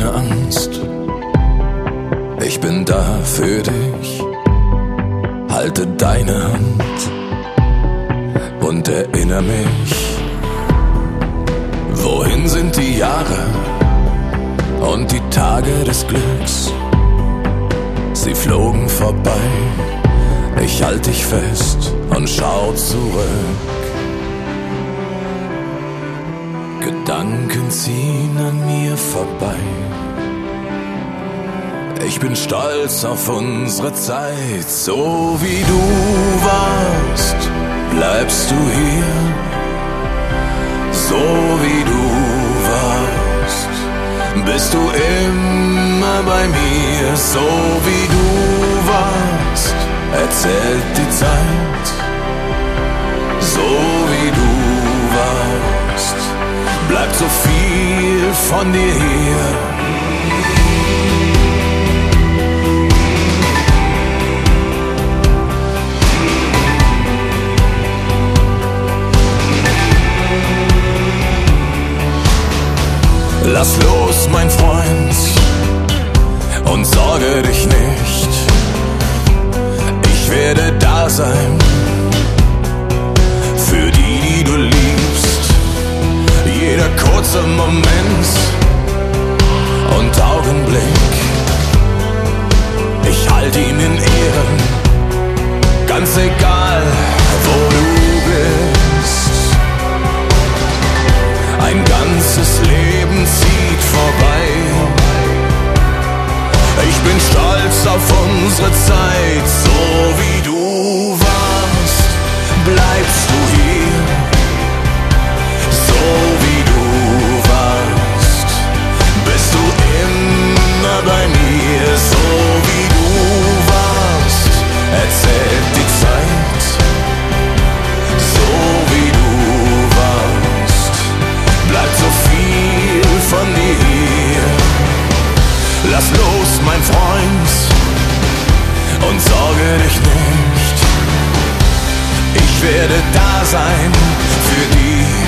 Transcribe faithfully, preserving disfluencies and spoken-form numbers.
keine Angst, ich bin da für dich. Halte deine Hand und erinnere mich. Wohin sind die Jahre und die Tage des Glücks? Sie flogen vorbei, ich halte dich fest und schau zurück. Gedanken ziehen an mir vorbei. Ich bin stolz auf unsere Zeit. So wie du warst, bleibst du hier. So wie du warst, bist du immer bei mir. So wie du warst, erzählt die Zeit. So wie du warst, bleibt so viel von dir hier. Lass los, mein Freund, und sorge dich nicht. Ich werde da sein für die, die du liebst. Jeder kurze Moment und Augenblick, ich halte ihn in Ehren, ganz egal, wo du bist. Ein ganzes Leben zieht vorbei. Ich bin stolz auf unsere Zeit. So wie du warst, bleibst du hier. So wie du warst, bist du immer bei mir. So wie du warst, erzählt die Zeit. So wie du warst, bleibt so viel von dir hier. Lass los, mein Freund, und sorge dich nicht. Ich werde da sein für die,